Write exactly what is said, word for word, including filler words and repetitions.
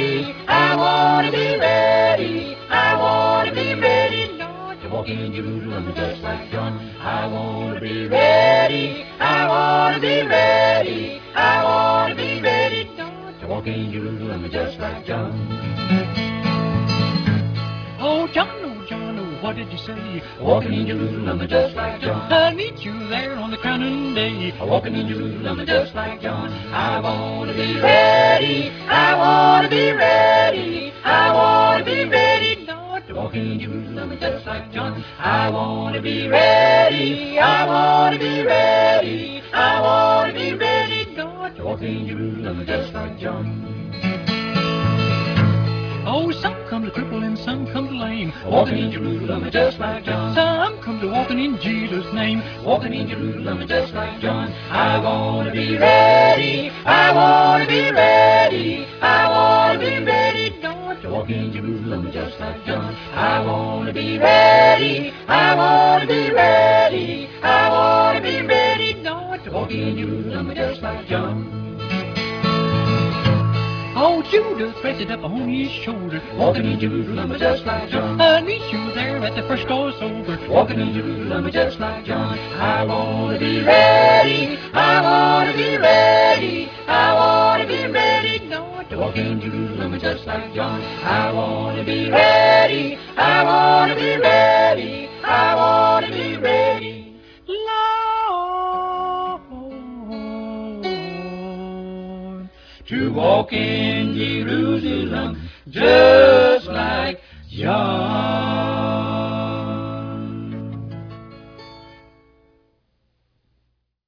ready. I want to be ready. I want to be ready, Lord, to walk in Jerusalem just like John. I want to be ready. I want to be ready. I want to be ready, Lord, to walk in Jerusalem just like John. Oh, John, oh, John, oh, what did you say? Walking in Jerusalem just like John. I'll meet you there on the crowning day. Walking in Jerusalem just like John. I want to be ready. I want to be ready. I want to be ready, Lord, to walk in Jerusalem just like John. I want to be ready. I want to be ready. I want to be ready, Lord, to walk in Jerusalem just like John. Oh, some come to cripple and some come to lame, walking in Jerusalem just like John. Some come to walking in Jesus' name, walking in Jerusalem just like John. I want to be ready, I want to be ready, I want to be ready, Lord, to walk in Jerusalem just like John. I want to be ready, I want to be ready, I want to be ready, Lord, to walk in Jerusalem just like John. Oh, Judas pressed it up on his shoulder, walking in Jerusalem just like John. I'll meet you there at the first crossover, walking in Jerusalem just like John. I want to be ready, I want to be ready, I want to be ready, Lord, to walk in Jerusalem just like John. I want to be ready, I want to be ready, I want to be ready, Lord, to walk in Jerusalem just like John.